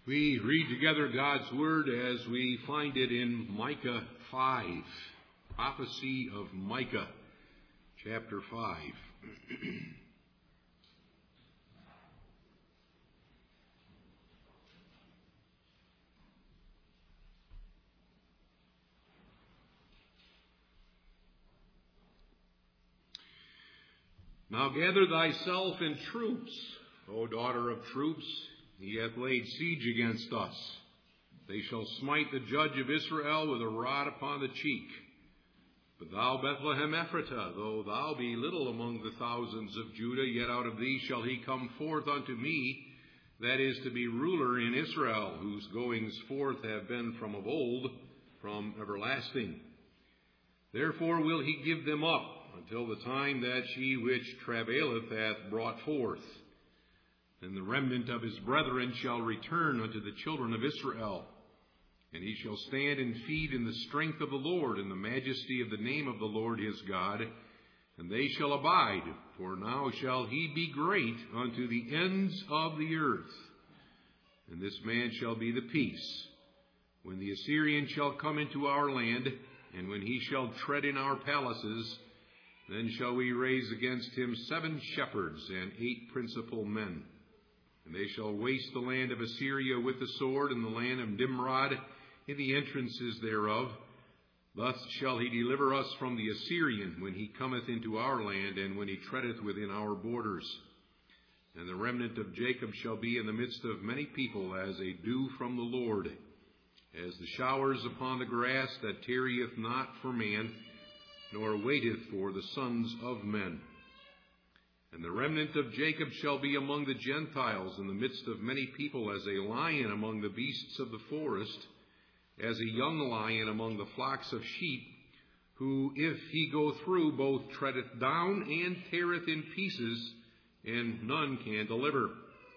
We read together God's Word as we find it in Micah 5, prophecy of Micah, chapter 5. Now gather thyself in troops, O daughter of troops. He hath laid siege against us. They shall smite the judge of Israel with a rod upon the cheek. But thou, Bethlehem Ephratah, though thou be little among the thousands of Judah, yet out of thee shall he come forth unto me, that is to be ruler in Israel, whose goings forth have been from of old, from everlasting. Therefore will he give them up until the time that she which travaileth hath brought forth. And the remnant of his brethren shall return unto the children of Israel. And he shall stand and feed in the strength of the Lord, in the majesty of the name of the Lord his God. And they shall abide, for now shall he be great unto the ends of the earth. And this man shall be the peace. When the Assyrian shall come into our land, and when he shall tread in our palaces, then shall we raise against him 7 shepherds and 8 principal men. And they shall waste the land of Assyria with the sword, and the land of Nimrod in the entrances thereof. Thus shall he deliver us from the Assyrian when he cometh into our land, and when he treadeth within our borders. And the remnant of Jacob shall be in the midst of many people as a dew from the Lord, as the showers upon the grass that tarrieth not for man, nor waiteth for the sons of men. And the remnant of Jacob shall be among the Gentiles in the midst of many people, as a lion among the beasts of the forest, as a young lion among the flocks of sheep, who, if he go through, both treadeth down and teareth in pieces, and none can deliver.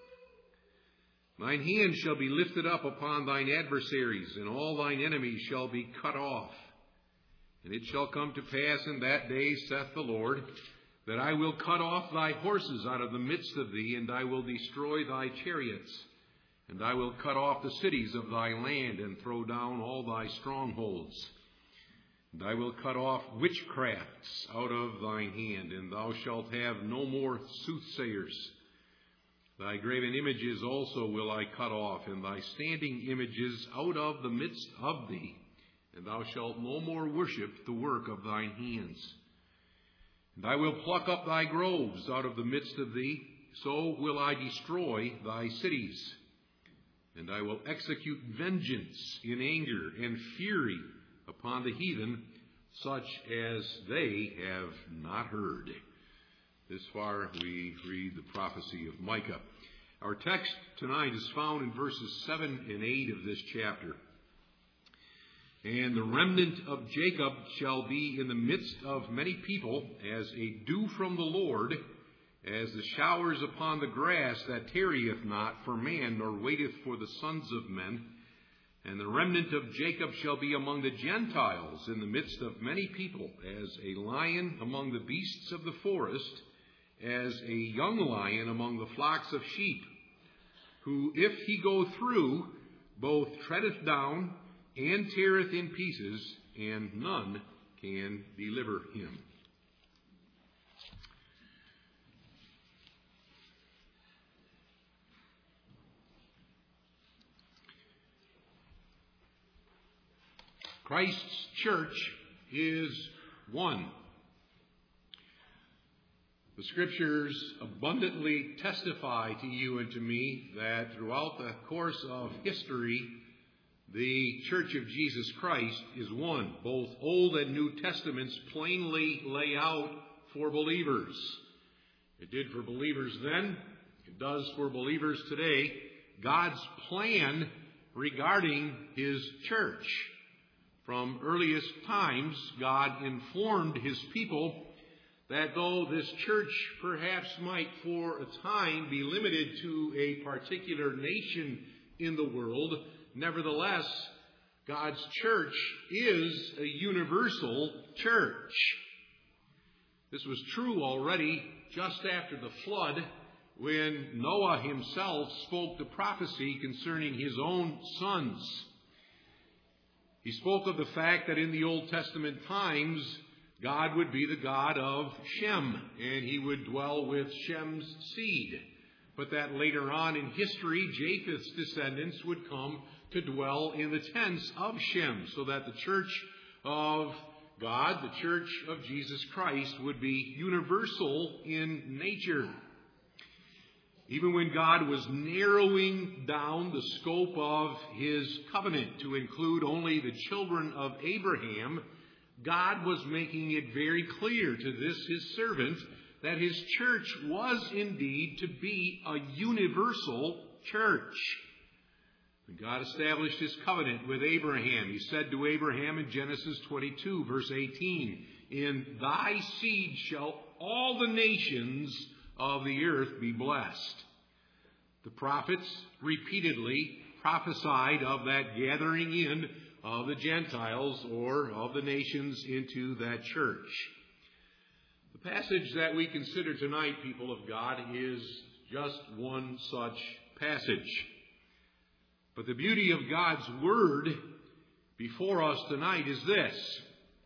Thine hand shall be lifted up upon thine adversaries, and all thine enemies shall be cut off. And it shall come to pass in that day, saith the Lord, that I will cut off thy horses out of the midst of thee, and I will destroy thy chariots. And I will cut off the cities of thy land, and throw down all thy strongholds. And I will cut off witchcrafts out of thine hand, and thou shalt have no more soothsayers. Thy graven images also will I cut off, and thy standing images out of the midst of thee. And thou shalt no more worship the work of thine hands. And I will pluck up thy groves out of the midst of thee, so will I destroy thy cities. And I will execute vengeance in anger and fury upon the heathen, such as they have not heard. This far we read the prophecy of Micah. Our text tonight is found in verses 7 and 8 of this chapter. And the remnant of Jacob shall be in the midst of many people, as a dew from the Lord, as the showers upon the grass that tarrieth not for man, nor waiteth for the sons of men. And the remnant of Jacob shall be among the Gentiles in the midst of many people, as a lion among the beasts of the forest, as a young lion among the flocks of sheep, who, if he go through, both treadeth down and teareth in pieces, and none can deliver him. Christ's church is one. The Scriptures abundantly testify to you and to me that throughout the course of history, the Church of Jesus Christ is one. Both Old and New Testaments plainly lay out for believers. It did for believers then. It does for believers today. God's plan regarding His church. From earliest times, God informed His people that though this church perhaps might for a time be limited to a particular nation in the world, nevertheless, God's church is a universal church. This was true already just after the flood, when Noah himself spoke the prophecy concerning his own sons. He spoke of the fact that in the Old Testament times, God would be the God of Shem, and he would dwell with Shem's seed. But that later on in history, Japheth's descendants would come to dwell in the tents of Shem, so that the church of God, the church of Jesus Christ, would be universal in nature. Even when God was narrowing down the scope of his covenant to include only the children of Abraham, God was making it very clear to this, his servant, that his church was indeed to be a universal church. When God established his covenant with Abraham, he said to Abraham in Genesis 22, verse 18, "In thy seed shall all the nations of the earth be blessed." The prophets repeatedly prophesied of that gathering in of the Gentiles or of the nations into that church. The passage that we consider tonight, people of God, is just one such passage. But the beauty of God's Word before us tonight is this.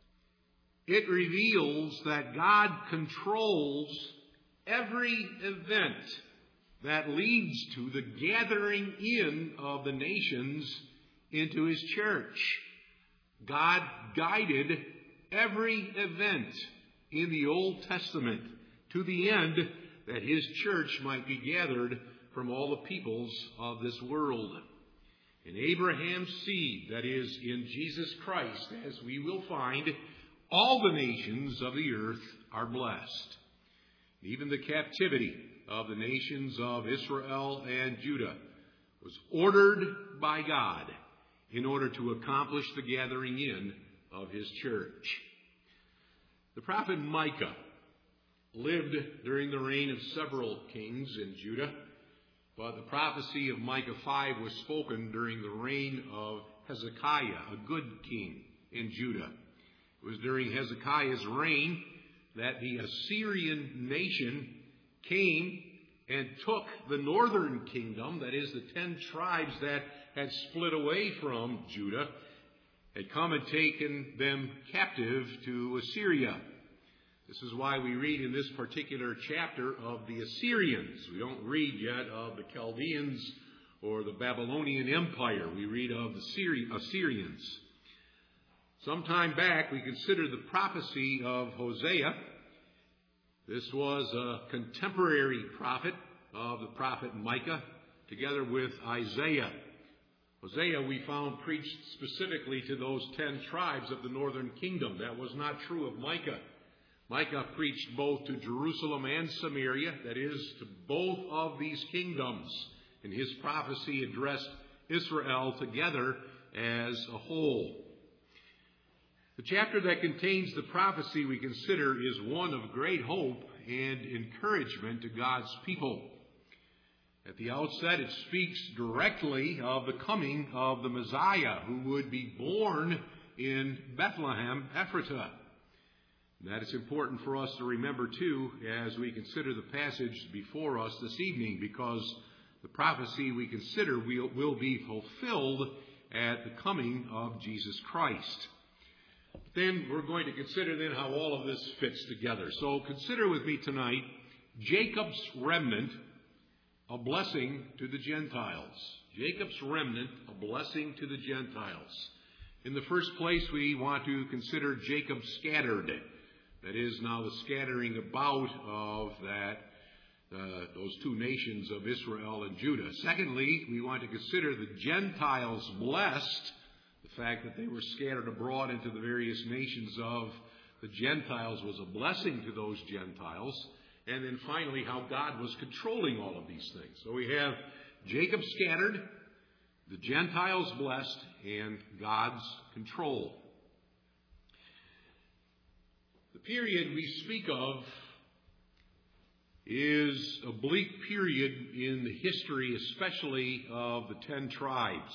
It reveals that God controls every event that leads to the gathering in of the nations into his church. God guided every event in the Old Testament to the end that his church might be gathered from all the peoples of this world. In Abraham's seed, that is, in Jesus Christ, as we will find, all the nations of the earth are blessed. Even the captivity of the nations of Israel and Judah was ordered by God in order to accomplish the gathering in of his church. The prophet Micah lived during the reign of several kings in Judah, but the prophecy of Micah 5 was spoken during the reign of Hezekiah, a good king in Judah. It was during Hezekiah's reign that the Assyrian nation came and took the northern kingdom, that is, the 10 tribes that had split away from Judah, had come and taken them captive to Assyria. This is why we read in this particular chapter of the Assyrians. We don't read yet of the Chaldeans or the Babylonian Empire. We read of the Assyrians. Some time back, we considered the prophecy of Hosea. This was a contemporary prophet of the prophet Micah, together with Isaiah. Hosea, we found, preached specifically to those 10 tribes of the northern kingdom. That was not true of Micah. Micah preached both to Jerusalem and Samaria, that is, to both of these kingdoms. And his prophecy addressed Israel together as a whole. The chapter that contains the prophecy we consider is one of great hope and encouragement to God's people. At the outset, it speaks directly of the coming of the Messiah, who would be born in Bethlehem, Ephratah. And that is important for us to remember, too, as we consider the passage before us this evening, because the prophecy we consider will be fulfilled at the coming of Jesus Christ. Then we're going to consider then how all of this fits together. So consider with me tonight Jacob's remnant, a blessing to the Gentiles. Jacob's remnant, a blessing to the Gentiles. In the first place, we want to consider Jacob scattered. That is now the scattering about of those two nations of Israel and Judah. Secondly, we want to consider the Gentiles blessed. The fact that they were scattered abroad into the various nations of the Gentiles was a blessing to those Gentiles. And then finally, how God was controlling all of these things. So we have Jacob scattered, the Gentiles blessed, and God's control. The period we speak of is a bleak period in the history, especially of the 10 tribes.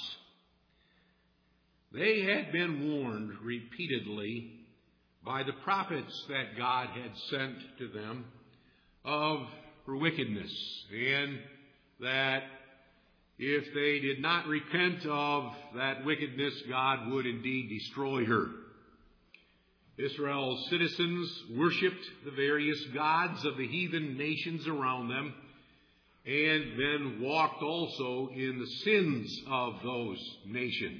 They had been warned repeatedly by the prophets that God had sent to them of her wickedness, and that if they did not repent of that wickedness, God would indeed destroy her. Israel's citizens worshipped the various gods of the heathen nations around them, and then walked also in the sins of those nations.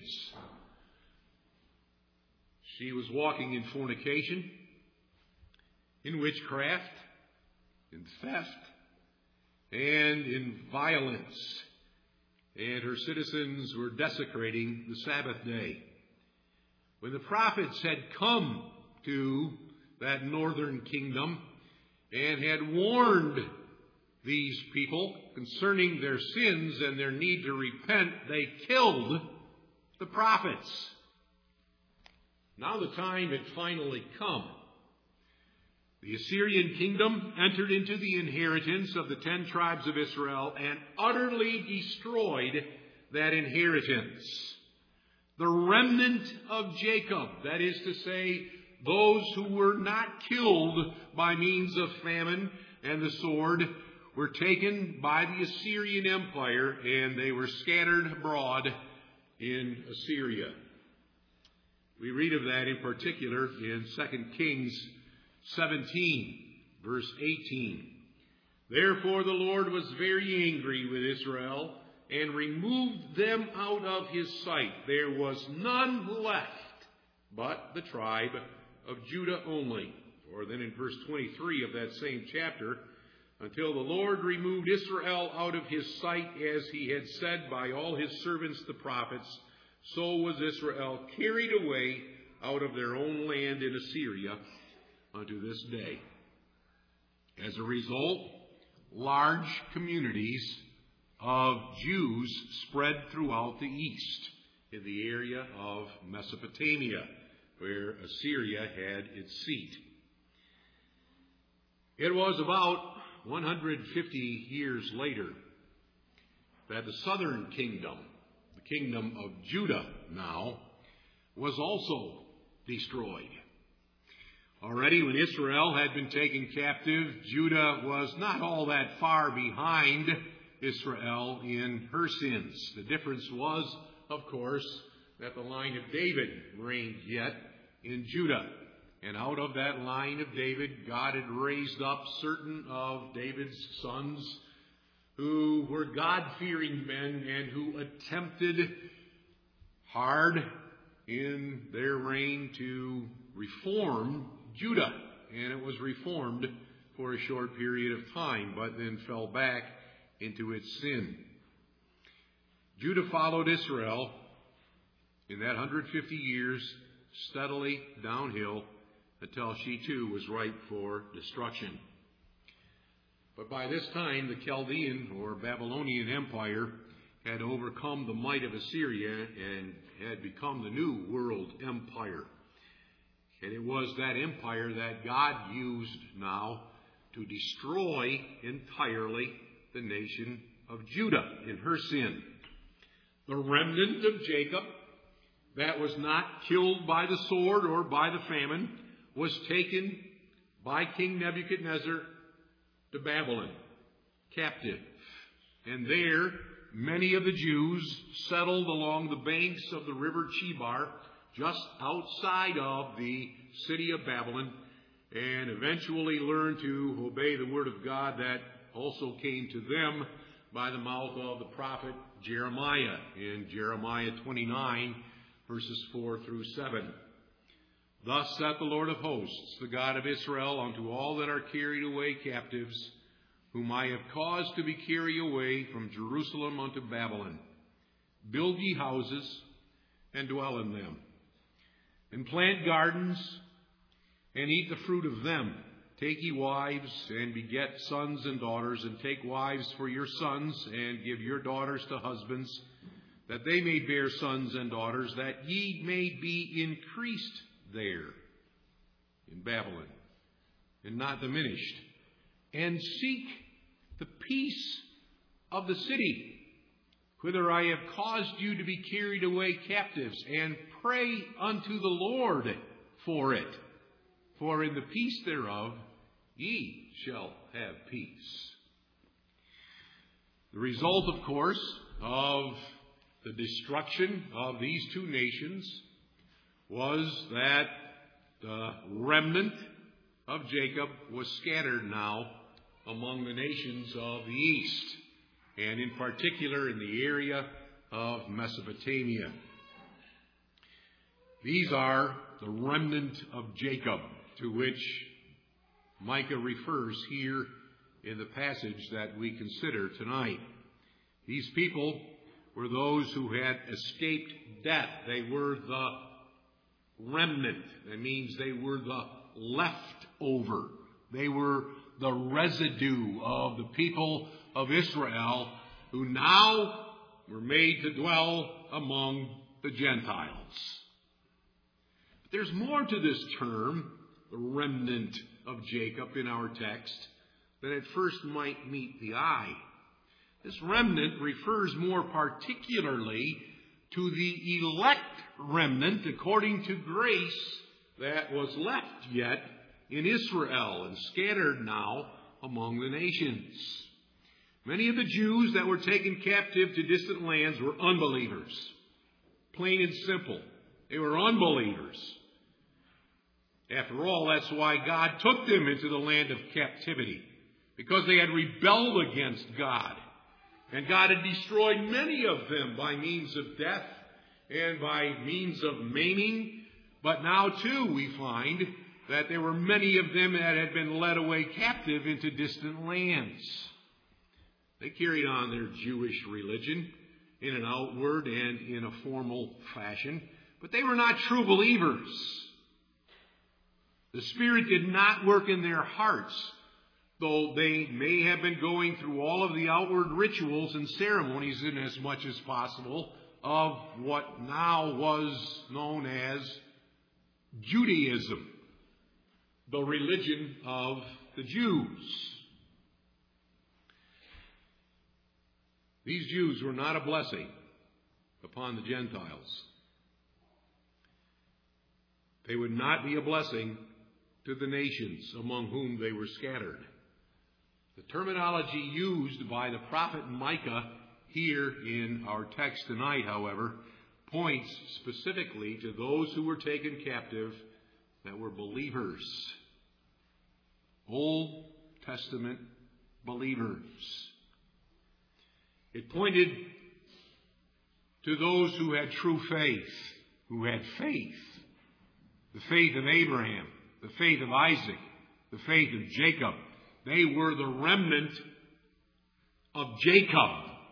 She was walking in fornication, in witchcraft, in theft, and in violence. And her citizens were desecrating the Sabbath day. When the prophets had come to that northern kingdom and had warned these people concerning their sins and their need to repent, they killed the prophets. Now the time had finally come. The Assyrian kingdom entered into the inheritance of the 10 tribes of Israel and utterly destroyed that inheritance. The remnant of Jacob, that is to say, those who were not killed by means of famine and the sword, were taken by the Assyrian Empire, and they were scattered abroad in Assyria. We read of that in particular in 2 Kings 17, verse 18. Therefore the Lord was very angry with Israel and removed them out of his sight. There was none left but the tribe of Judah only. Or then in verse 23 of that same chapter, until the Lord removed Israel out of his sight, as he had said by all his servants the prophets, so was Israel carried away out of their own land in Assyria unto this day. As a result, large communities of Jews spread throughout the east in the area of Mesopotamia, where Assyria had its seat. It was about 150 years later that the southern kingdom, the kingdom of Judah now, was also destroyed. Already when Israel had been taken captive, Judah was not all that far behind Israel in her sins. The difference was, of course, that the line of David reigned yet in Judah. And out of that line of David, God had raised up certain of David's sons who were God-fearing men and who attempted hard in their reign to reform Judah. And it was reformed for a short period of time, but then fell back into its sin. Judah followed Israel in that 150 years steadily downhill until she too was ripe for destruction. But by this time, the Chaldean or Babylonian Empire had overcome the might of Assyria and had become the new world empire. And it was that empire that God used now to destroy entirely the nation of Judah in her sin. The remnant of Jacob that was not killed by the sword or by the famine was taken by King Nebuchadnezzar to Babylon, captive. And there, many of the Jews settled along the banks of the river Chebar, just outside of the city of Babylon, and eventually learned to obey the word of God that also came to them by the mouth of the prophet Jeremiah in Jeremiah 29, verses 4 through 7. Thus saith the Lord of hosts, the God of Israel, unto all that are carried away captives, whom I have caused to be carried away from Jerusalem unto Babylon, build ye houses, and dwell in them, and plant gardens, and eat the fruit of them. Take ye wives, and beget sons and daughters, and take wives for your sons, and give your daughters to husbands, that they may bear sons and daughters, that ye may be increased there in Babylon, and not diminished. And seek the peace of the city, whither I have caused you to be carried away captives, and pray unto the Lord for it. For in the peace thereof ye shall have peace. The result, of course, of the destruction of these two nations was that the remnant of Jacob was scattered now among the nations of the east, and in particular in the area of Mesopotamia. These are the remnant of Jacob, to which Micah refers here in the passage that we consider tonight. These people were those who had escaped death. They were the remnant. That means they were the leftover. They were the residue of the people of Israel who now were made to dwell among the Gentiles. But there's more to this term, the remnant of Jacob, in our text than at first might meet the eye. This remnant refers more particularly to the elect remnant, according to grace, that was left yet in Israel and scattered now among the nations. Many of the Jews that were taken captive to distant lands were unbelievers. Plain and simple. They were unbelievers. After all, that's why God took them into the land of captivity, because they had rebelled against God. And God had destroyed many of them by means of death and by means of maiming. But now, too, we find that there were many of them that had been led away captive into distant lands. They carried on their Jewish religion in an outward and in a formal fashion, but they were not true believers. The Spirit did not work in their hearts, though they may have been going through all of the outward rituals and ceremonies in as much as possible of what now was known as Judaism, the religion of the Jews. These Jews were not a blessing upon the Gentiles. They would not be a blessing to the nations among whom they were scattered. The terminology used by the prophet Micah here in our text tonight, however, points specifically to those who were taken captive that were believers. Old Testament believers. It pointed to those who had true faith, who had faith. The faith of Abraham, the faith of Isaac, the faith of Jacob. They were the remnant of Jacob.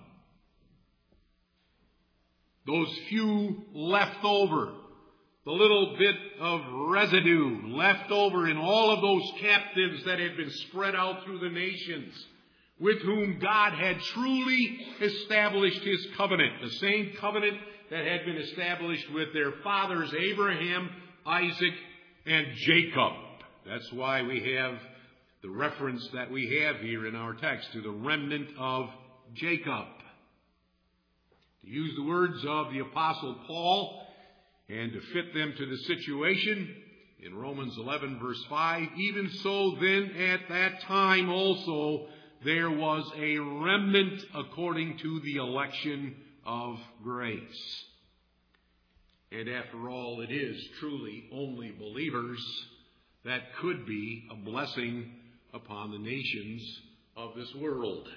Those few left over, the little bit of residue left over in all of those captives that had been spread out through the nations, with whom God had truly established His covenant, the same covenant that had been established with their fathers Abraham, Isaac, and Jacob. That's why we have the reference that we have here in our text to the remnant of Jacob. To use the words of the Apostle Paul and to fit them to the situation, in Romans 11 verse 5, even so then at that time also there was a remnant according to the election of grace. And after all, it is truly only believers that could be a blessing upon the nations of this world.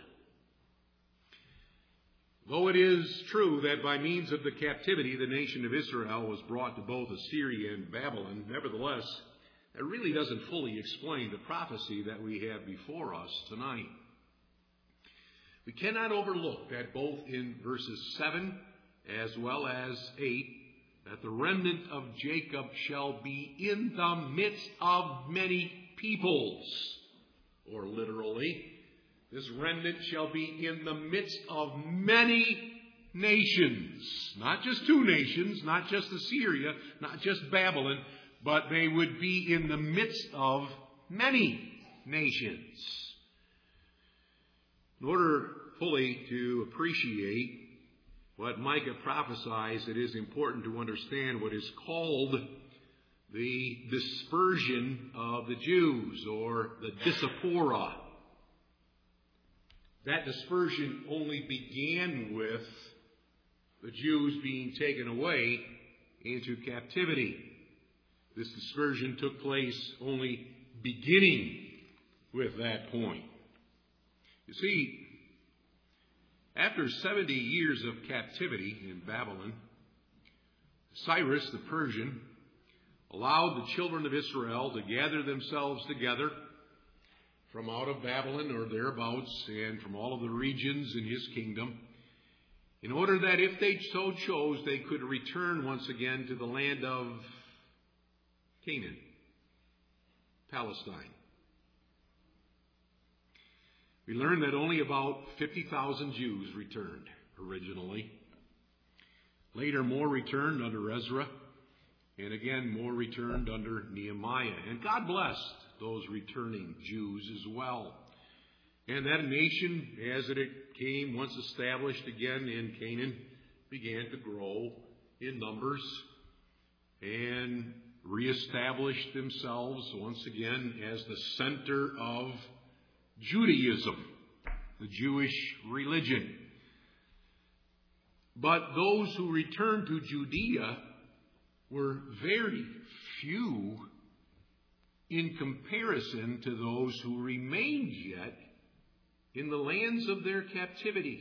Though it is true that by means of the captivity the nation of Israel was brought to both Assyria and Babylon, nevertheless, it really doesn't fully explain the prophecy that we have before us tonight. We cannot overlook that both in verses 7 as well as 8, that the remnant of Jacob shall be in the midst of many peoples. Or literally, this remnant shall be in the midst of many nations. Not just two nations, not just Assyria, not just Babylon, but they would be in the midst of many nations. In order fully to appreciate what Micah prophesies, it is important to understand what is called the dispersion of the Jews, or the diaspora. That dispersion only began with the Jews being taken away into captivity. This dispersion took place only beginning with that point. You see, after 70 years of captivity in Babylon, Cyrus the Persian allowed the children of Israel to gather themselves together from out of Babylon or thereabouts and from all of the regions in his kingdom, in order that if they so chose, they could return once again to the land of Canaan, Palestine. We learn that only about 50,000 Jews returned originally. Later, more returned under Ezra, and again, more returned under Nehemiah. And God blessed those returning Jews as well. And that nation, as it came once established again in Canaan, began to grow in numbers and reestablished themselves once again as the center of Judaism, the Jewish religion. But those who returned to Judea were very few in comparison to those who remained yet in the lands of their captivity.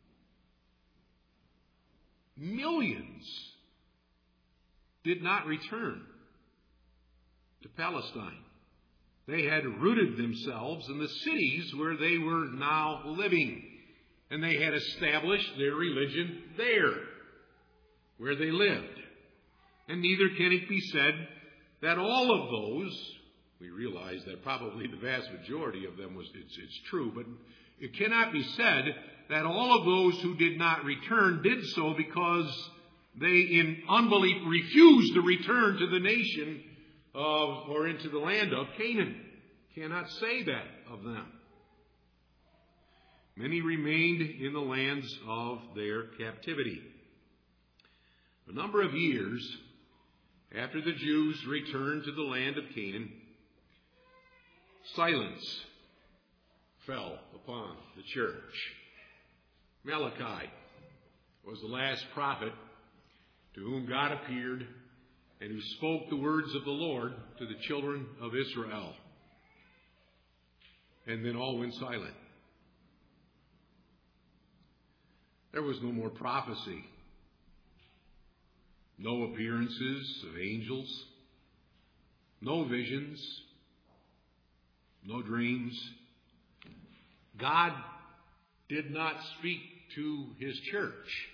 Millions did not return to Palestine. They had rooted themselves in the cities where they were now living, and they had established their religion there, where they lived. And neither can it be said that all of those, we realize that probably the vast majority of them it's true, but it cannot be said that all of those who did not return did so because they in unbelief refused to return to the nation or into the land of Canaan. Cannot say that of them. Many remained in the lands of their captivity. A number of years after the Jews returned to the land of Canaan, silence fell upon the church. Malachi was the last prophet to whom God appeared and who spoke the words of the Lord to the children of Israel. And then all went silent. There was no more prophecy, no appearances of angels, no visions, no dreams. God did not speak to his church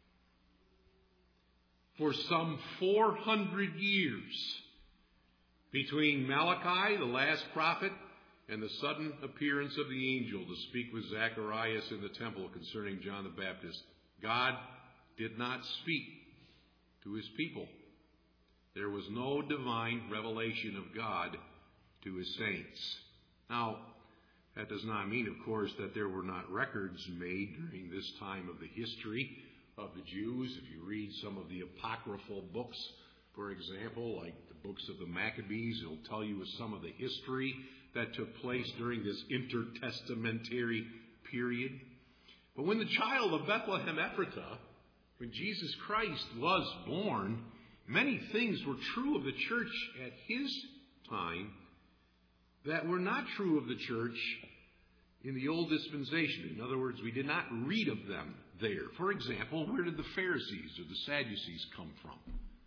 for some 400 years between Malachi, the last prophet, and the sudden appearance of the angel to speak with Zacharias in the temple concerning John the Baptist. God did not speak to his people. There was no divine revelation of God to his saints. Now, that does not mean, of course, that there were not records made during this time of the history of the Jews. If you read some of the apocryphal books, for example, like the books of the Maccabees, it'll tell you some of the history that took place during this intertestamentary period. But when the child of Bethlehem Ephratah, when Jesus Christ was born, many things were true of the church at his time that were not true of the church in the old dispensation. In other words, we did not read of them there. For example, where did the Pharisees or the Sadducees come from?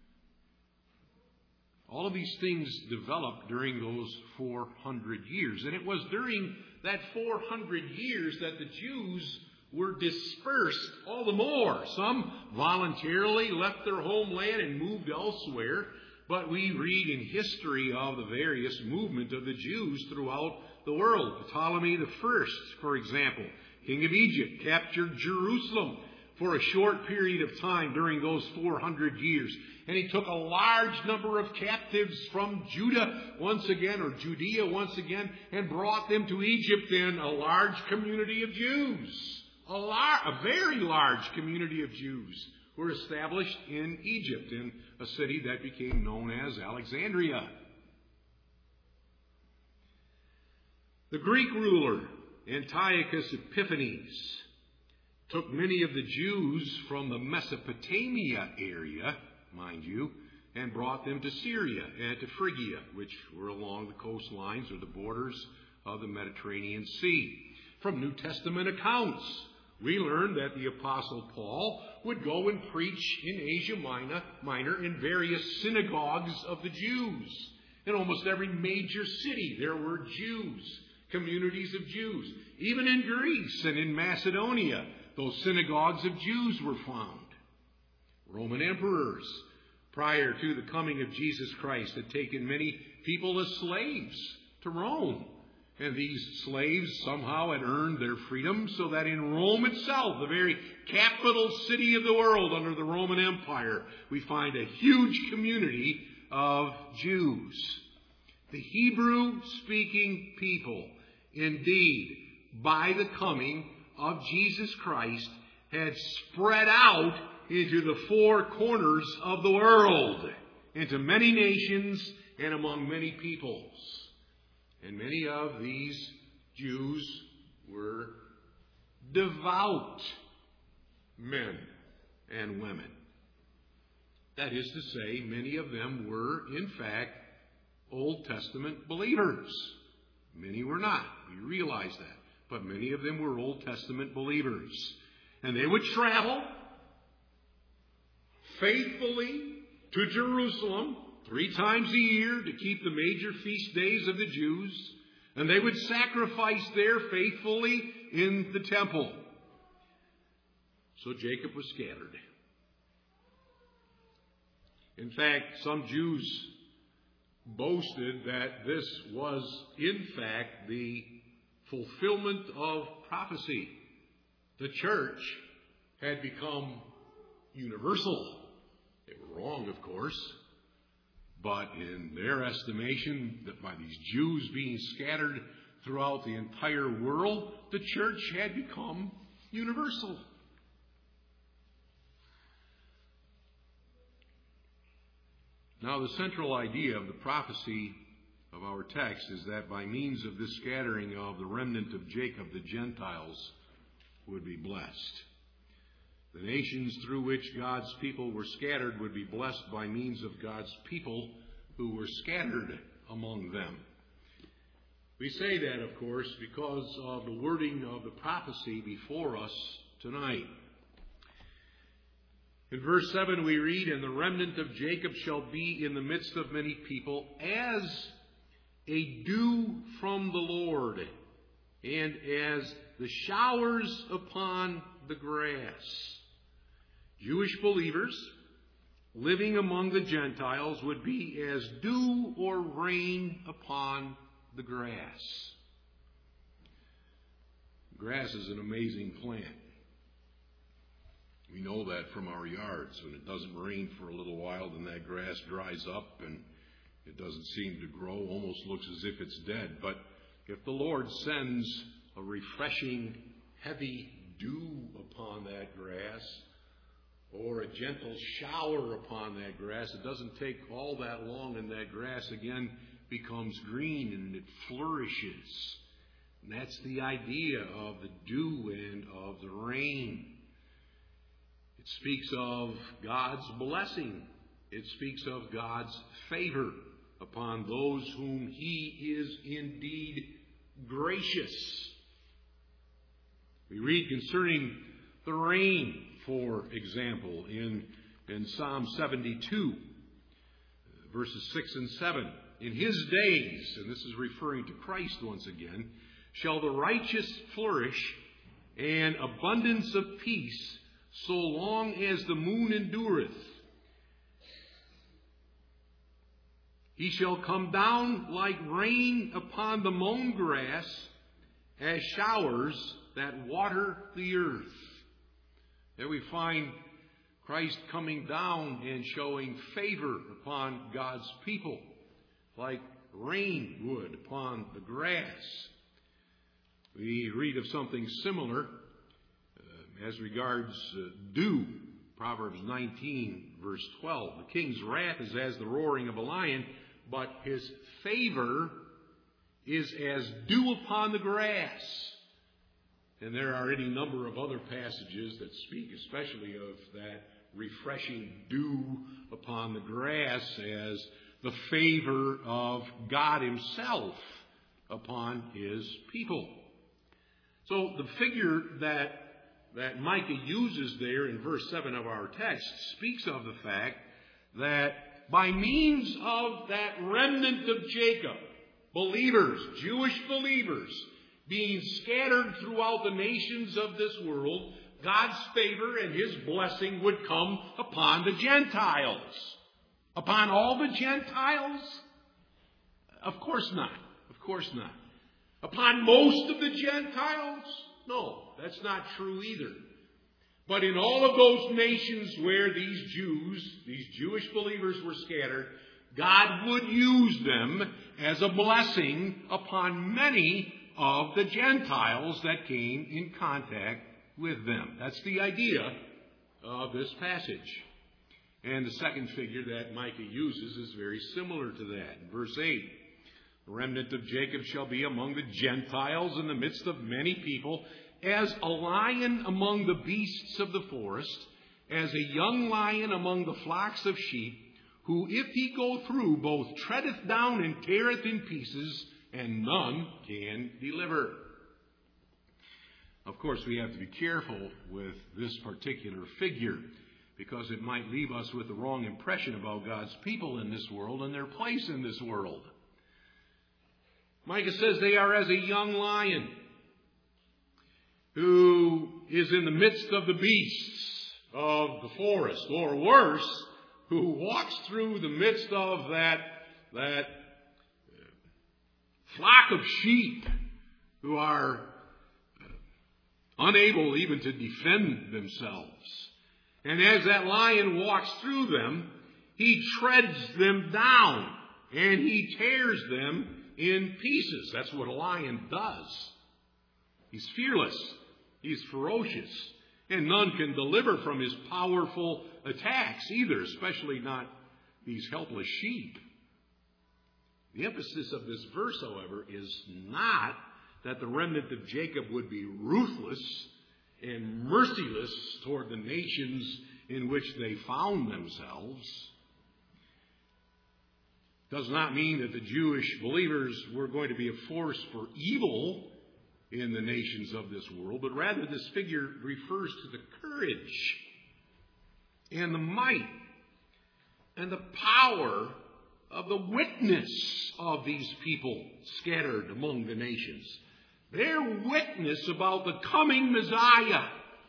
All of these things developed during those 400 years. And it was during that 400 years that the Jews were dispersed all the more. Some voluntarily left their homeland and moved elsewhere. But we read in history of the various movement of the Jews throughout the world. Ptolemy I, for example, king of Egypt, captured Jerusalem for a short period of time during those 400 years. And he took a large number of captives from Judah once again, or Judea once again, and brought them to Egypt in a large community of Jews. A very large community of Jews were established in Egypt, in a city that became known as Alexandria. The Greek ruler Antiochus Epiphanes took many of the Jews from the Mesopotamia area, mind you, and brought them to Syria and to Phrygia, which were along the coastlines or the borders of the Mediterranean Sea. From New Testament accounts, we learn that the Apostle Paul would go and preach in Asia Minor in various synagogues of the Jews. In almost every major city there were Jews, communities of Jews. Even in Greece and in Macedonia, those synagogues of Jews were found. Roman emperors, prior to the coming of Jesus Christ, had taken many people as slaves to Rome. And these slaves somehow had earned their freedom, so that in Rome itself, the very capital city of the world under the Roman Empire, we find a huge community of Jews. The Hebrew-speaking people, indeed, by the coming of Jesus Christ, had spread out into the four corners of the world, into many nations and among many peoples. And many of these Jews were devout men and women. That is to say, many of them were, in fact, Old Testament believers. Many were not. We realize that. But many of them were Old Testament believers. And they would travel faithfully to Jerusalem 3 times a year to keep the major feast days of the Jews. And they would sacrifice there faithfully in the temple. So Jacob was scattered. In fact, some Jews boasted that this was, in fact, the fulfillment of prophecy. The church had become universal. They were wrong, of course. But in their estimation, that by these Jews being scattered throughout the entire world, the church had become universal. Now, the central idea of the prophecy of our text is that by means of this scattering of the remnant of Jacob, the Gentiles would be blessed. The nations through which God's people were scattered would be blessed by means of God's people who were scattered among them. We say that, of course, because of the wording of the prophecy before us tonight. In verse 7 we read, "And the remnant of Jacob shall be in the midst of many people as a dew from the Lord, and as the showers upon the grass." Jewish believers living among the Gentiles would be as dew or rain upon the grass. Grass is an amazing plant. We know that from our yards. When it doesn't rain for a little while, then that grass dries up and it doesn't seem to grow, almost looks as if it's dead. But if the Lord sends a refreshing, heavy dew upon that grass, or a gentle shower upon that grass, it doesn't take all that long and that grass again becomes green and it flourishes. And that's the idea of the dew and of the rain. It speaks of God's blessing. It speaks of God's favor upon those whom He is indeed gracious. We read concerning the rain, for example, in Psalm 72, verses 6 and 7. "In His days," and this is referring to Christ once again, "shall the righteous flourish, and abundance of peace, so long as the moon endureth. He shall come down like rain upon the mown grass, as showers that water the earth." There we find Christ coming down and showing favor upon God's people, like rain would upon the grass. We read of something similar as regards dew. Proverbs 19, verse 12. "The king's wrath is as the roaring of a lion, but his favor is as dew upon the grass." And there are any number of other passages that speak especially of that refreshing dew upon the grass as the favor of God himself upon his people. So the figure that Micah uses there in verse 7 of our text speaks of the fact that by means of that remnant of Jacob, believers, Jewish believers, being scattered throughout the nations of this world, God's favor and his blessing would come upon the Gentiles. Upon all the Gentiles? Of course not. Of course not. Upon most of the Gentiles? No, that's not true either. But in all of those nations where these Jews, these Jewish believers were scattered, God would use them as a blessing upon many of the Gentiles that came in contact with them. That's the idea of this passage. And the second figure that Micah uses is very similar to that. In verse 8, the remnant of Jacob shall be among the Gentiles in the midst of many people, as a lion among the beasts of the forest, as a young lion among the flocks of sheep, who if he go through both treadeth down and teareth in pieces, and none can deliver. Of course, we have to be careful with this particular figure, because it might leave us with the wrong impression about God's people in this world and their place in this world. Micah says they are as a young lion who is in the midst of the beasts of the forest, or worse, who walks through the midst of that flock of sheep who are unable even to defend themselves. And as that lion walks through them, he treads them down and he tears them in pieces. That's what a lion does. He's fearless. He's ferocious. And none can deliver from his powerful attacks either, especially not these helpless sheep. The emphasis of this verse, however, is not that the remnant of Jacob would be ruthless and merciless toward the nations in which they found themselves. Does not mean that the Jewish believers were going to be a force for evil in the nations of this world, but rather this figure refers to the courage and the might and the power of the witness of these people scattered among the nations. Their witness about the coming Messiah.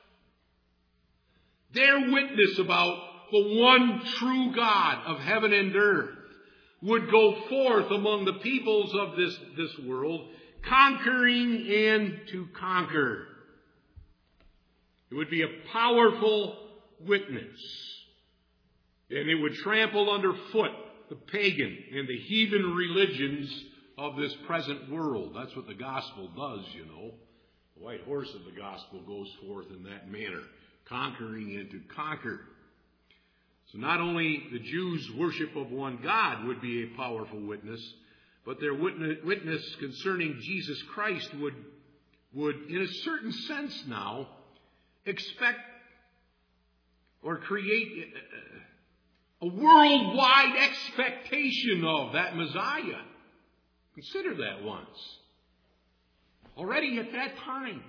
Their witness about the one true God of heaven and earth would go forth among the peoples of this world, conquering and to conquer. It would be a powerful witness. And it would trample underfoot the pagan and the heathen religions of this present world. That's what the gospel does, you know. The white horse of the gospel goes forth in that manner, conquering and to conquer. So not only the Jews' worship of one God would be a powerful witness, but their witness concerning Jesus Christ would, in a certain sense now, expect or create a worldwide expectation of that Messiah. Consider that once. Already at that time,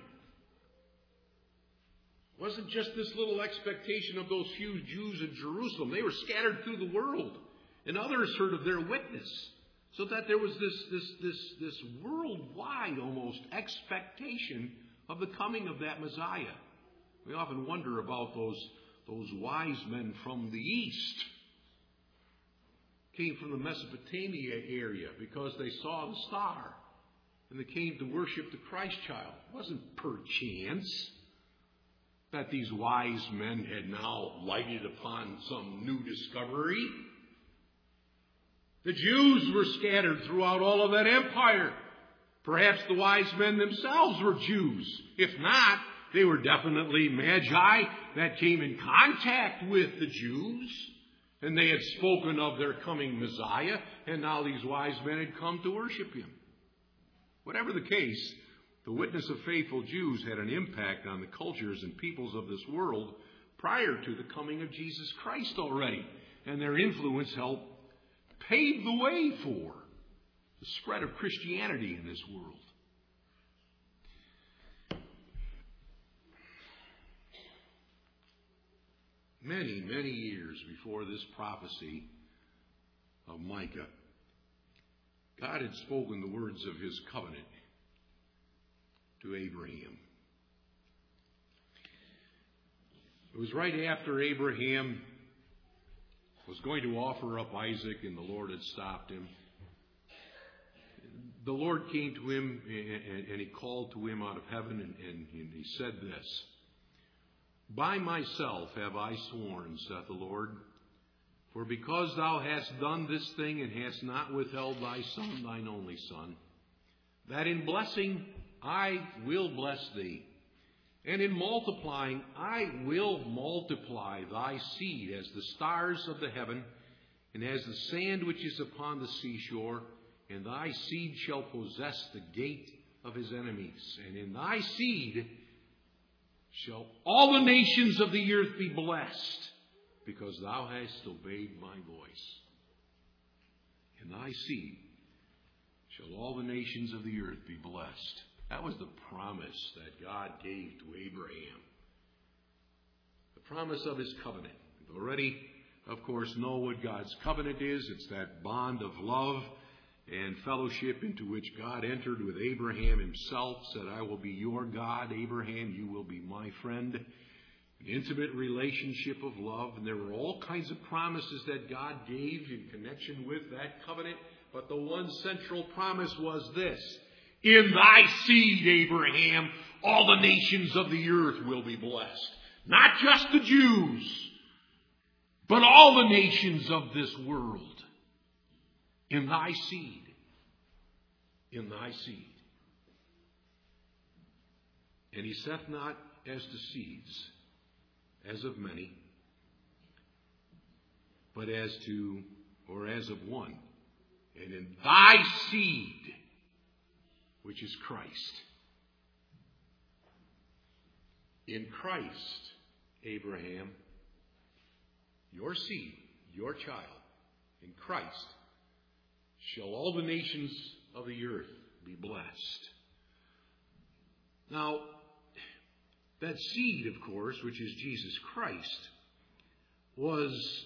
it wasn't just this little expectation of those few Jews in Jerusalem. They were scattered through the world, and others heard of their witness. So that there was this worldwide almost expectation of the coming of that Messiah. We often wonder about those wise men from the east. Came from the Mesopotamia area because they saw the star. And they came to worship the Christ child. It wasn't perchance that these wise men had now lighted upon some new discovery. The Jews were scattered throughout all of that empire. Perhaps the wise men themselves were Jews. If not, they were definitely magi that came in contact with the Jews. And they had spoken of their coming Messiah. And now these wise men had come to worship him. Whatever the case, The witness of faithful Jews had an impact on the cultures and peoples of this world prior to the coming of Jesus Christ already. And their influence helped pave the way for the spread of Christianity in this world. Many, many years before this prophecy of Micah, God had spoken the words of his covenant to Abraham. It was right after Abraham was going to offer up Isaac and the Lord had stopped him. The Lord came to him and he called to him out of heaven and he said this, "By myself have I sworn, saith the Lord, for because thou hast done this thing and hast not withheld thy son, thine only son, that in blessing I will bless thee, and in multiplying I will multiply thy seed as the stars of the heaven, and as the sand which is upon the seashore, and thy seed shall possess the gate of his enemies, and in thy seed shall all the nations of the earth be blessed, because thou hast obeyed my voice. In thy seed shall all the nations of the earth be blessed." That was the promise that God gave to Abraham. The promise of his covenant. You've already, of course, know what God's covenant is. It's that bond of love and fellowship into which God entered with Abraham himself, said, "I will be your God, Abraham, you will be my friend." An intimate relationship of love. And there were all kinds of promises that God gave in connection with that covenant. But the one central promise was this: "In thy seed, Abraham, all the nations of the earth will be blessed." Not just the Jews, but all the nations of this world. In thy seed. In thy seed. And he saith not as to seeds, as of many, but as to, or as of one. And in thy seed, which is Christ. In Christ, Abraham, your seed, your child, in Christ, shall all the nations of the earth be blessed. Now, that seed, of course, which is Jesus Christ, was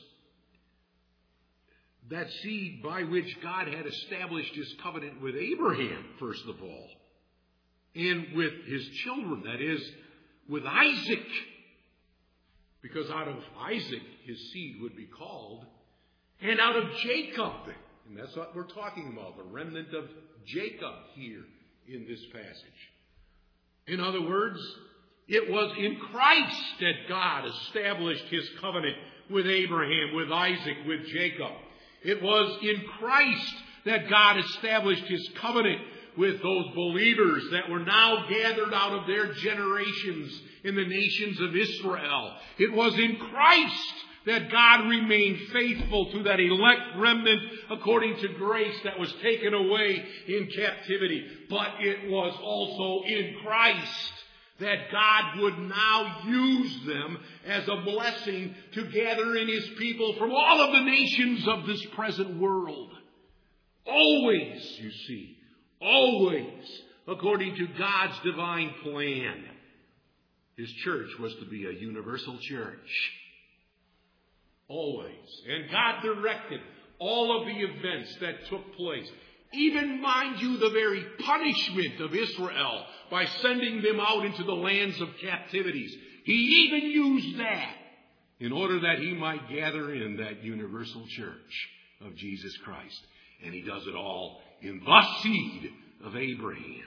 that seed by which God had established his covenant with Abraham, first of all, and with his children, that is, with Isaac. Because out of Isaac, his seed would be called, and out of Jacob. And that's what we're talking about, the remnant of Jacob here in this passage. In other words, it was in Christ that God established his covenant with Abraham, with Isaac, with Jacob. It was in Christ that God established his covenant with those believers that were now gathered out of their generations in the nations of Israel. It was in Christ that God remained faithful to that elect remnant according to grace that was taken away in captivity. But it was also in Christ that God would now use them as a blessing to gather in his people from all of the nations of this present world. Always, you see, always according to God's divine plan. His church was to be a universal church. Always. And God directed all of the events that took place. Even, mind you, the very punishment of Israel by sending them out into the lands of captivities. He even used that in order that he might gather in that universal church of Jesus Christ. And he does it all in the seed of Abraham.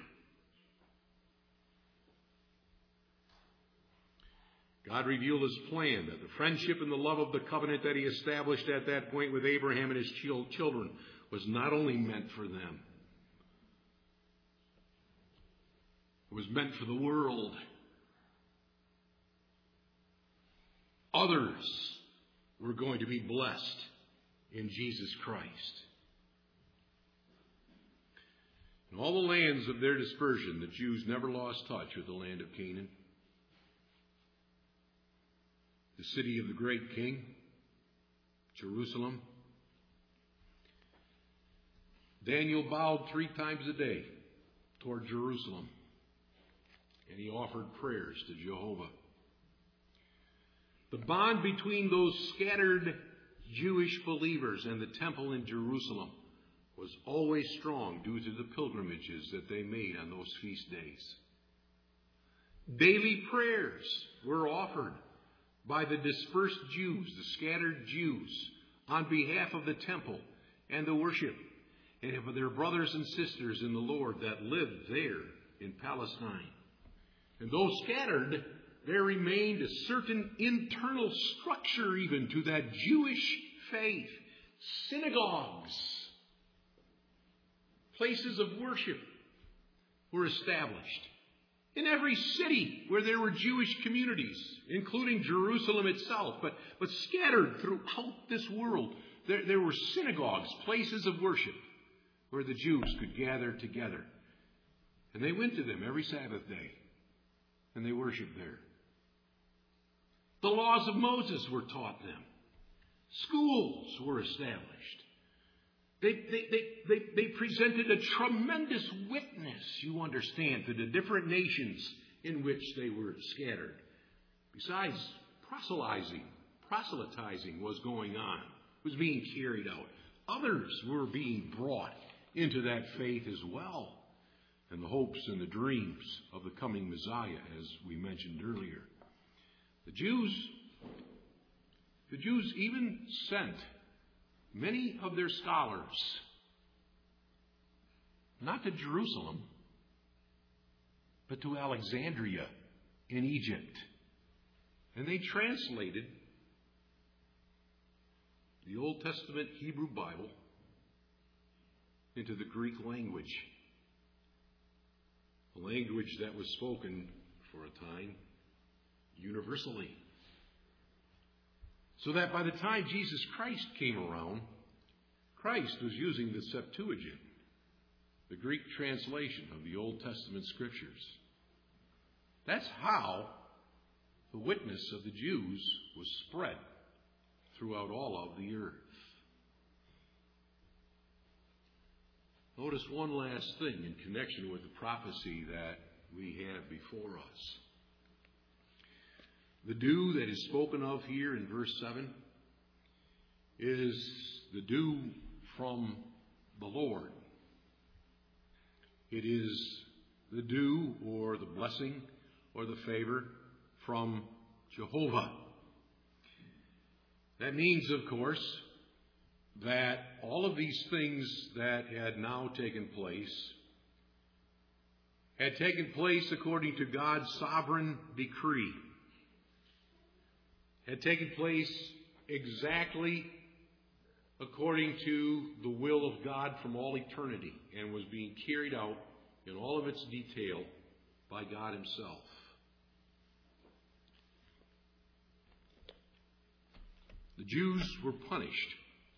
God revealed his plan that the friendship and the love of the covenant that he established at that point with Abraham and his children was not only meant for them. It was meant for the world. Others were going to be blessed in Jesus Christ. In all the lands of their dispersion, the Jews never lost touch with the land of Canaan. The city of the great king, Jerusalem. Daniel bowed 3 times a day toward Jerusalem, and he offered prayers to Jehovah. The bond between those scattered Jewish believers and the temple in Jerusalem was always strong due to the pilgrimages that they made on those feast days. Daily prayers were offered by the dispersed Jews, the scattered Jews, on behalf of the temple and the worship, and of their brothers and sisters in the Lord that lived there in Palestine. And though scattered, there remained a certain internal structure even to that Jewish faith. Synagogues, places of worship were established in every city where there were Jewish communities, including Jerusalem itself, but scattered throughout this world. There were synagogues, places of worship, where the Jews could gather together. And they went to them every Sabbath day, and they worshiped there. The laws of Moses were taught them. Schools were established. They presented a tremendous witness, you understand, to the different nations in which they were scattered. Besides, proselytizing was going on, was being carried out. Others were being brought into that faith as well, and the hopes and the dreams of the coming Messiah, as we mentioned earlier. The Jews even sent many of their scholars, not to Jerusalem, but to Alexandria in Egypt. And they translated the Old Testament Hebrew Bible into the Greek language, a language that was spoken for a time universally. So that by the time Jesus Christ came around, Christ was using the Septuagint, the Greek translation of the Old Testament Scriptures. That's how the witness of the Jews was spread throughout all of the earth. Notice one last thing in connection with the prophecy that we have before us. The dew that is spoken of here in verse 7 is the dew from the Lord. It is the dew or the blessing or the favor from Jehovah. That means, of course, that all of these things that had now taken place had taken place according to God's sovereign decree, had taken place exactly according to the will of God from all eternity, and was being carried out in all of its detail by God Himself. The Jews were punished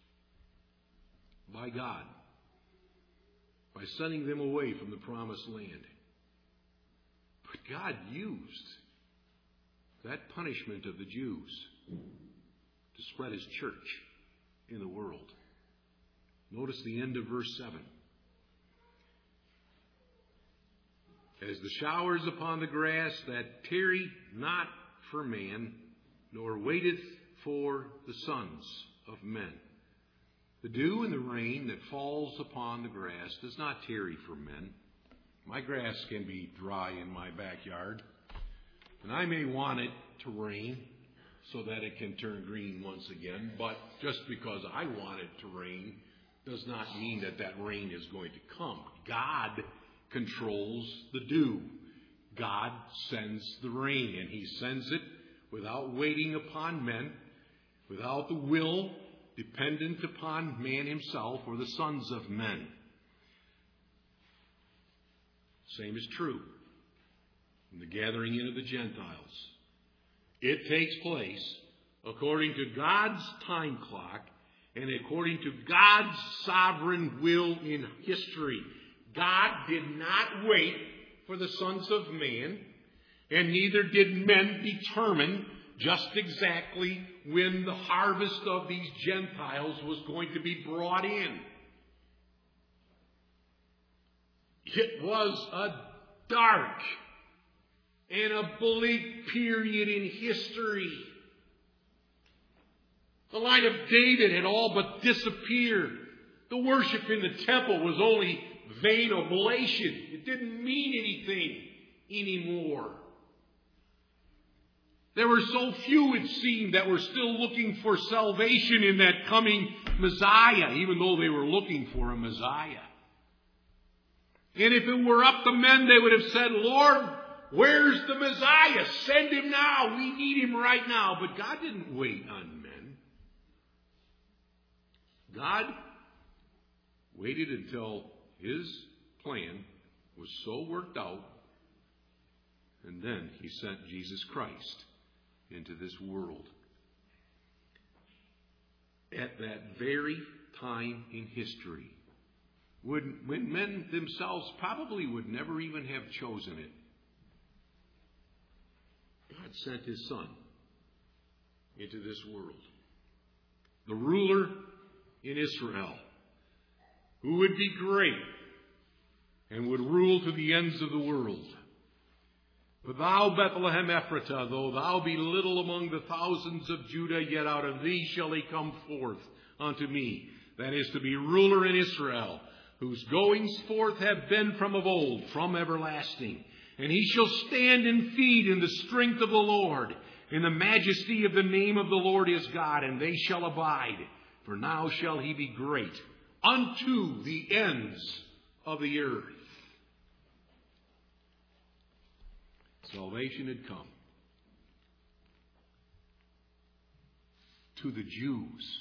by God by sending them away from the promised land. But God used that punishment of the Jews to spread His church in the world. Notice the end of verse 7. As the showers upon the grass that tarry not for man, nor waiteth for the sons of men. The dew and the rain that falls upon the grass does not tarry for men. My grass can be dry in my backyard, and I may want it to rain so that it can turn green once again, but just because I want it to rain does not mean that that rain is going to come. God controls the dew. God sends the rain, and He sends it without waiting upon men, without the will dependent upon man himself or the sons of men. Same is true in the gathering in of the Gentiles. It takes place according to God's time clock and according to God's sovereign will in history. God did not wait for the sons of man, and neither did men determine just exactly when the harvest of these Gentiles was going to be brought in. It was a dark and a bleak period in history. The line of David had all but disappeared. The worship in the temple was only vain oblation. It didn't mean anything anymore. There were so few, it seemed, that were still looking for salvation in that coming Messiah, even though they were looking for a Messiah. And if it were up to men, they would have said, Lord, where's the Messiah? Send him now. We need him right now. But God didn't wait on men. God waited until his plan was so worked out, and then he sent Jesus Christ into this world. At that very time in history, when men themselves probably would never even have chosen it, God sent his Son into this world. The ruler in Israel, who would be great and would rule to the ends of the world. But thou, Bethlehem Ephratah, though thou be little among the thousands of Judah, yet out of thee shall he come forth unto me. That is to be ruler in Israel, whose goings forth have been from of old, from everlasting. And he shall stand and feed in the strength of the Lord, in the majesty of the name of the Lord his God, and they shall abide. For now shall he be great unto the ends of the earth. Salvation had come to the Jews,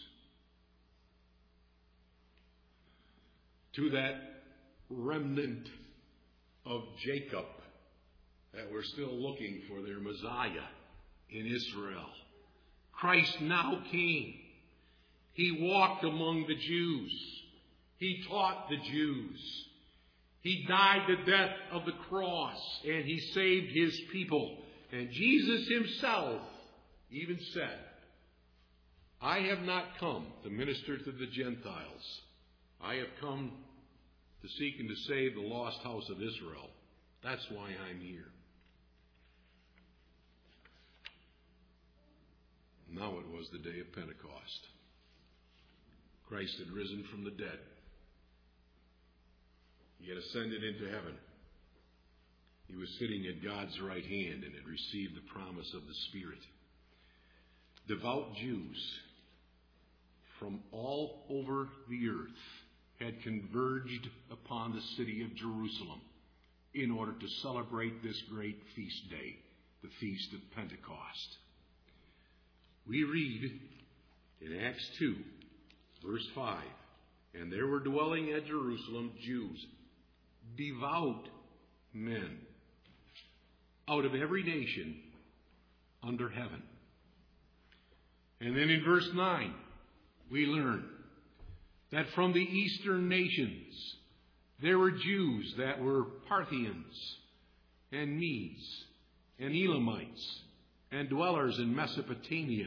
to that remnant of Jacob that were still looking for their Messiah in Israel. Christ now came. He walked among the Jews. He taught the Jews. He died the death of the cross, and he saved his people. And Jesus himself even said, I have not come to minister to the Gentiles. I have come to seek and to save the lost house of Israel. That's why I'm here. Now it was the day of Pentecost. Christ had risen from the dead. He had ascended into heaven. He was sitting at God's right hand and had received the promise of the Spirit. Devout Jews from all over the earth had converged upon the city of Jerusalem in order to celebrate this great feast day, the Feast of Pentecost. We read in Acts 2, verse 5, and there were dwelling at Jerusalem Jews, devout men, out of every nation under heaven. And then in verse 9, we learn that from the eastern nations there were Jews that were Parthians and Medes and Elamites and dwellers in Mesopotamia.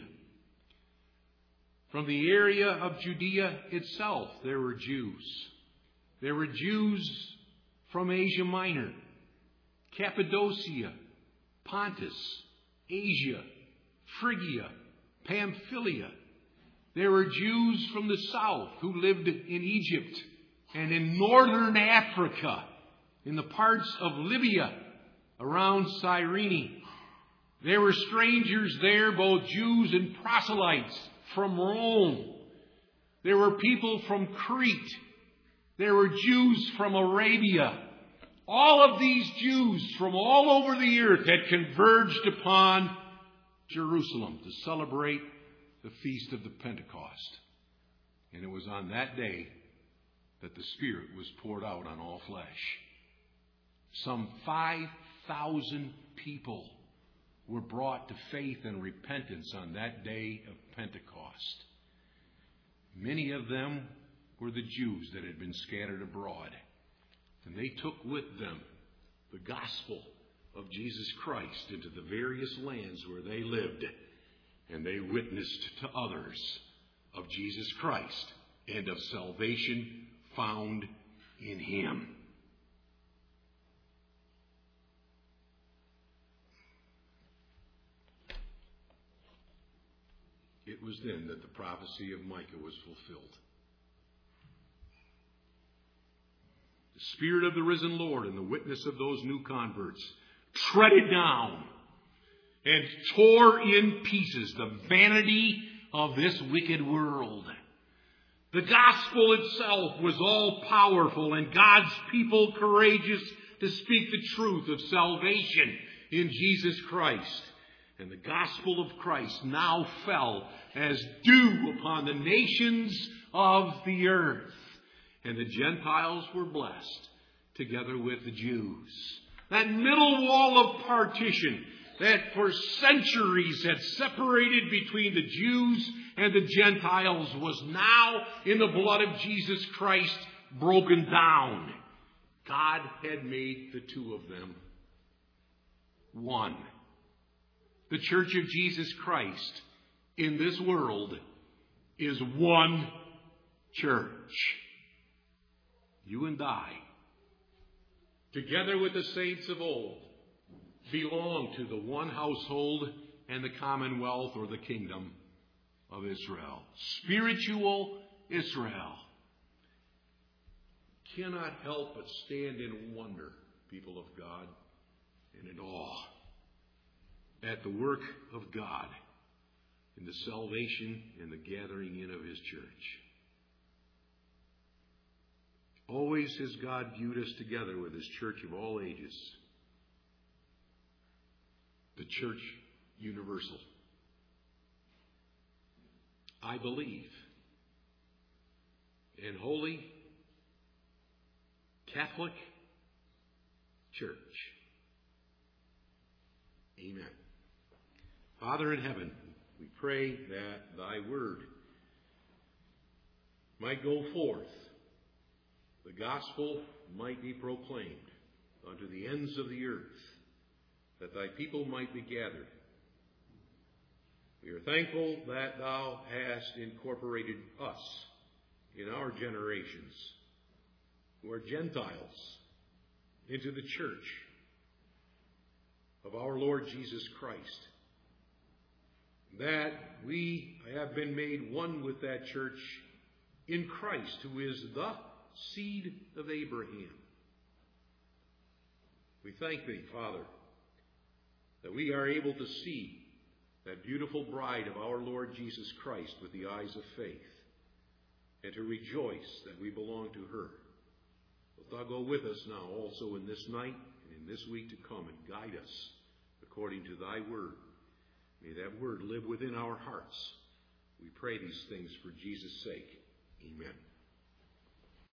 From the area of Judea itself there were Jews. There were Jews from Asia Minor, Cappadocia, Pontus, Asia, Phrygia, Pamphylia. There were Jews from the south who lived in Egypt and in northern Africa, in the parts of Libya around Cyrene. There were strangers there, both Jews and proselytes from Rome. There were people from Crete. There were Jews from Arabia. All of these Jews from all over the earth had converged upon Jerusalem to celebrate the Feast of the Pentecost. And it was on that day that the Spirit was poured out on all flesh. Some 5,000 people were brought to faith and repentance on that day of Pentecost. Many of them were the Jews that had been scattered abroad. And they took with them the gospel of Jesus Christ into the various lands where they lived. And they witnessed to others of Jesus Christ and of salvation found in Him. It was then that the prophecy of Micah was fulfilled. The Spirit of the risen Lord and the witness of those new converts treaded down and tore in pieces the vanity of this wicked world. The gospel itself was all powerful and God's people courageous to speak the truth of salvation in Jesus Christ. And the gospel of Christ now fell as dew upon the nations of the earth. And the Gentiles were blessed together with the Jews. That middle wall of partition that for centuries had separated between the Jews and the Gentiles was now, in the blood of Jesus Christ, broken down. God had made the two of them one. The Church of Jesus Christ in this world is one church. You and I, together with the saints of old, belong to the one household and the commonwealth or the kingdom of Israel. Spiritual Israel. Cannot help but stand in wonder, people of God, and in awe at the work of God in the salvation and the gathering in of His church. Always has God viewed us together with His church of all ages, the church universal. I believe in holy Catholic Church. Amen. Father in heaven, we pray that Thy word might go forth, the gospel might be proclaimed unto the ends of the earth, that Thy people might be gathered. We are thankful that Thou hast incorporated us in our generations, who are Gentiles, into the church of our Lord Jesus Christ. That we have been made one with that church in Christ, who is the seed of Abraham. We thank Thee, Father, that we are able to see that beautiful bride of our Lord Jesus Christ with the eyes of faith, and to rejoice that we belong to her. Wilt Thou go with us now also in this night and in this week to come, and guide us according to Thy word. May that word live within our hearts. We pray these things for Jesus' sake. Amen.